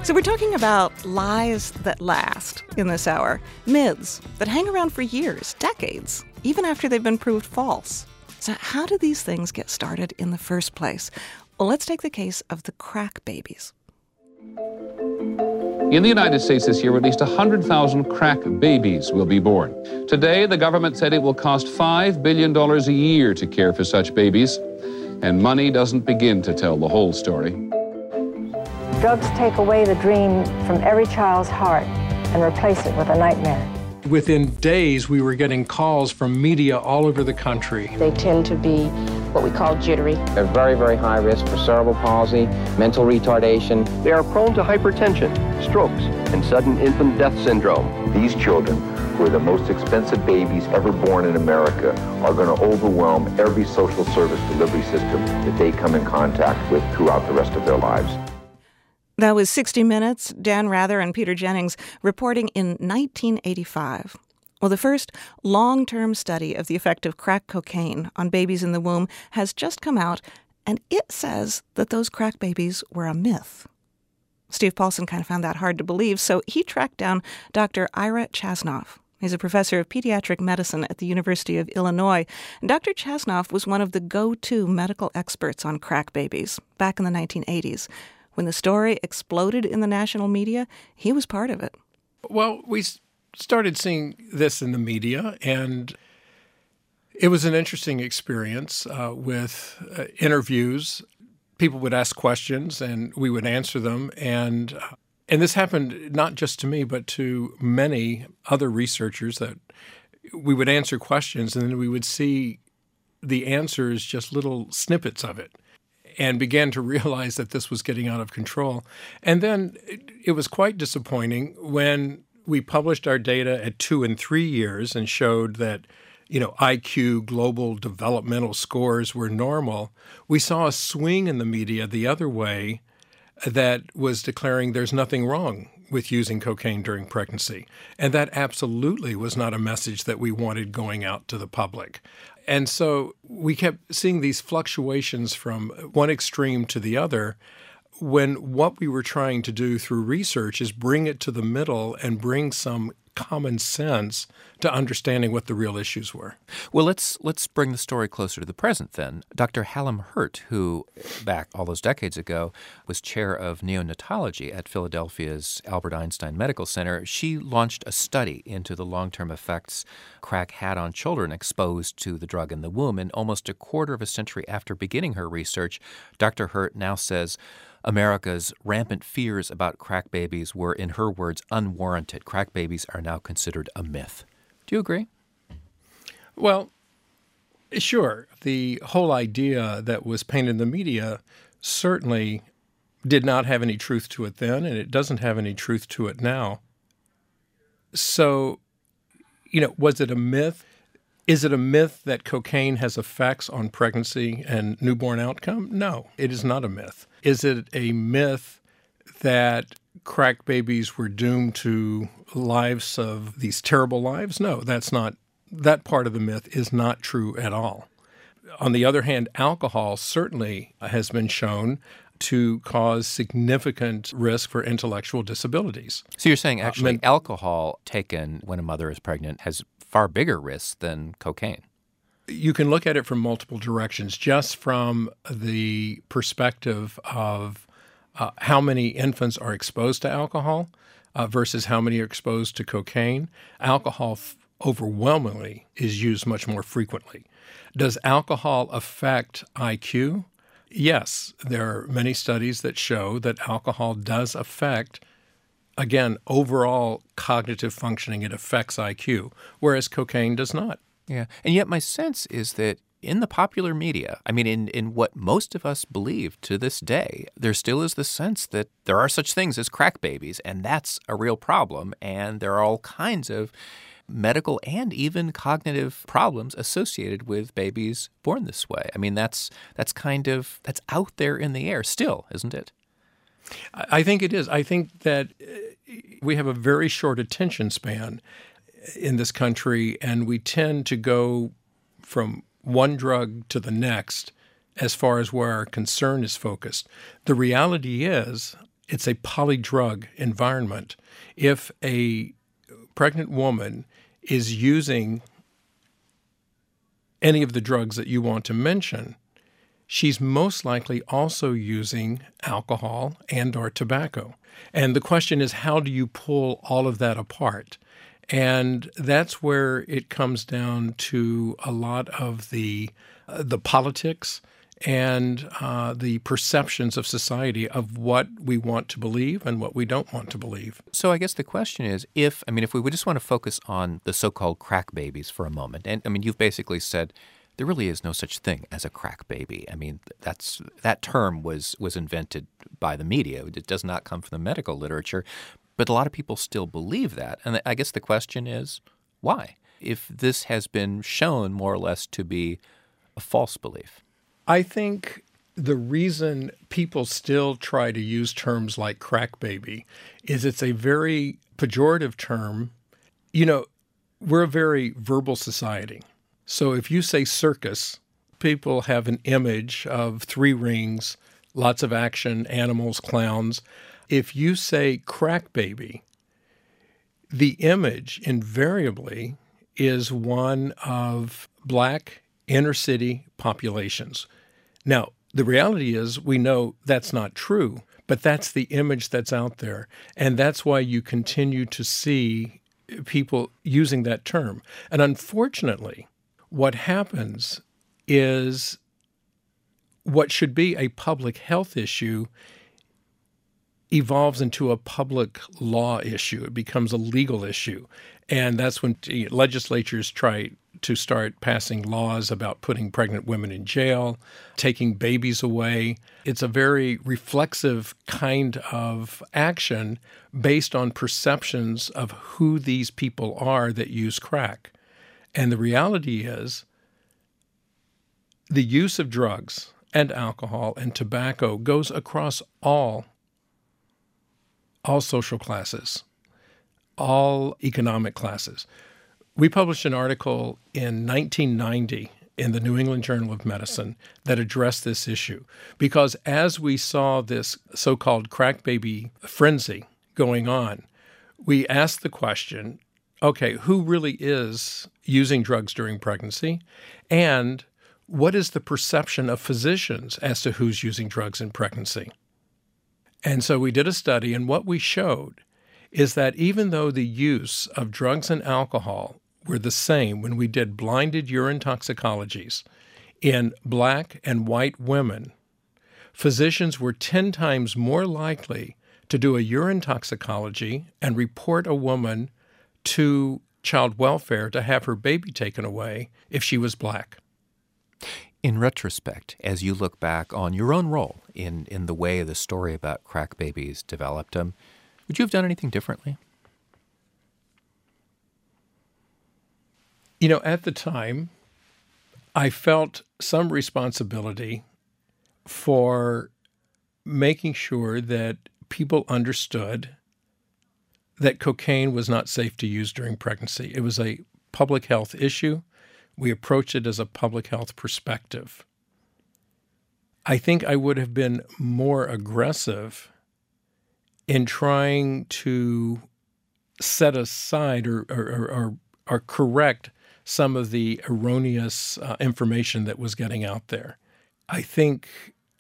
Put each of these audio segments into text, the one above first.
So we're talking about lies that last in this hour, myths that hang around for years, decades, even after they've been proved false. So how do these things get started in the first place? Well, let's take the case of the crack babies. In the United States this year, at least 100,000 crack babies will be born. Today, the government said it will cost $5 billion a year to care for such babies, and money doesn't begin to tell the whole story. Drugs take away the dream from every child's heart and replace it with a nightmare. Within days, we were getting calls from media all over the country. They tend to be what we call jittery. They're very, very high risk for cerebral palsy, mental retardation. They are prone to hypertension, strokes, and sudden infant death syndrome. These children, who are the most expensive babies ever born in America, are going to overwhelm every social service delivery system that they come in contact with throughout the rest of their lives. That was 60 Minutes, Dan Rather and Peter Jennings reporting in 1985. Well, the first long-term study of the effect of crack cocaine on babies in the womb has just come out, and it says that those crack babies were a myth. Steve Paulson kind of found that hard to believe, so he tracked down Dr. Ira Chasnoff. He's a professor of pediatric medicine at the University of Illinois. And Dr. Chasnoff was one of the go-to medical experts on crack babies back in the 1980s. When the story exploded in the national media, he was part of it. Well, we started seeing this in the media, and it was an interesting experience with interviews. People would ask questions, and we would answer them. And this happened not just to me, but to many other researchers, that we would answer questions, and then we would see the answers, just little snippets of it, and began to realize that this was getting out of control. And then it was quite disappointing when we published our data at 2 and 3 years and showed that, IQ, global developmental scores were normal. We saw a swing in the media the other way that was declaring there's nothing wrong with using cocaine during pregnancy. And that absolutely was not a message that we wanted going out to the public. And so we kept seeing these fluctuations from one extreme to the other, when what we were trying to do through research is bring it to the middle and bring some common sense to understanding what the real issues were. Well, let's bring the story closer to the present then. Dr. Hallam Hurt, who back all those decades ago was chair of neonatology at Philadelphia's Albert Einstein Medical Center, she launched a study into the long-term effects crack had on children exposed to the drug in the womb. And almost a quarter of a century after beginning her research, Dr. Hurt now says America's rampant fears about crack babies were, in her words, unwarranted. Crack babies are now considered a myth. Do you agree? Well, sure. The whole idea that was painted in the media certainly did not have any truth to it then, and it doesn't have any truth to it now. So, was it a myth? Is it a myth that cocaine has effects on pregnancy and newborn outcome? No, it is not a myth. Is it a myth that crack babies were doomed to lives of these terrible lives? No, that's not. That part of the myth is not true at all. On the other hand, alcohol certainly has been shown to cause significant risk for intellectual disabilities. So you're saying actually alcohol taken when a mother is pregnant has far bigger risks than cocaine? You can look at it from multiple directions, just from the perspective of how many infants are exposed to alcohol versus how many are exposed to cocaine. Alcohol overwhelmingly is used much more frequently. Does alcohol affect IQ? Yes, there are many studies that show that alcohol does affect, again, overall cognitive functioning. It affects IQ, whereas cocaine does not. Yeah, and yet my sense is that in the popular media, I mean, in what most of us believe to this day, there still is the sense that there are such things as crack babies, and that's a real problem, and there are all kinds of medical and even cognitive problems associated with babies born this way. I mean, that's out there in the air still, isn't it? I think it is. I think that we have a very short attention span in this country, and we tend to go from one drug to the next as far as where our concern is focused. The reality is, it's a polydrug environment. If a pregnant woman is using any of the drugs that you want to mention, she's most likely also using alcohol and or tobacco. And the question is, how do you pull all of that apart? And that's where it comes down to a lot of the politics and the perceptions of society of what we want to believe and what we don't want to believe. So I guess the question is, if we just want to focus on the so-called crack babies for a moment, and you've basically said there really is no such thing as a crack baby. I mean, that term was invented by the media. It does not come from the medical literature, but a lot of people still believe that. And I guess the question is, why? If this has been shown more or less to be a false belief. I think the reason people still try to use terms like crack baby is it's a very pejorative term. We're a very verbal society. So if you say circus, people have an image of 3 rings, lots of action, animals, clowns. If you say crack baby, the image invariably is one of Black inner city populations. Now, the reality is we know that's not true, but that's the image that's out there. And that's why you continue to see people using that term. And unfortunately, what happens is what should be a public health issue evolves into a public law issue. It becomes a legal issue. And that's when legislatures try to start passing laws about putting pregnant women in jail, taking babies away. It's a very reflexive kind of action based on perceptions of who these people are that use crack. And the reality is the use of drugs and alcohol and tobacco goes across all social classes, all economic classes. We published an article in 1990 in the New England Journal of Medicine that addressed this issue because as we saw this so-called crack baby frenzy going on, we asked the question, okay, who really is using drugs during pregnancy? And what is the perception of physicians as to who's using drugs in pregnancy? And so we did a study, and what we showed is that even though the use of drugs and alcohol were the same when we did blinded urine toxicologies in Black and white women, physicians were 10 times more likely to do a urine toxicology and report a woman to child welfare to have her baby taken away if she was Black. In retrospect, as you look back on your own role in the way the story about crack babies developed, would you have done anything differently? At the time, I felt some responsibility for making sure that people understood that cocaine was not safe to use during pregnancy. It was a public health issue. We approached it as a public health perspective. I think I would have been more aggressive in trying to set aside or correct some of the erroneous information that was getting out there. I think,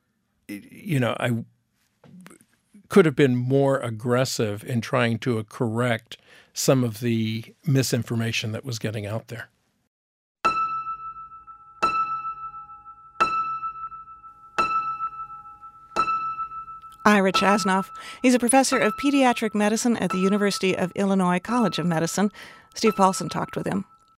I could have been more aggressive in trying to correct some of the misinformation that was getting out there. Ira Chasnoff. He's a professor of pediatric medicine at the University of Illinois College of Medicine. Steve Paulson talked with him.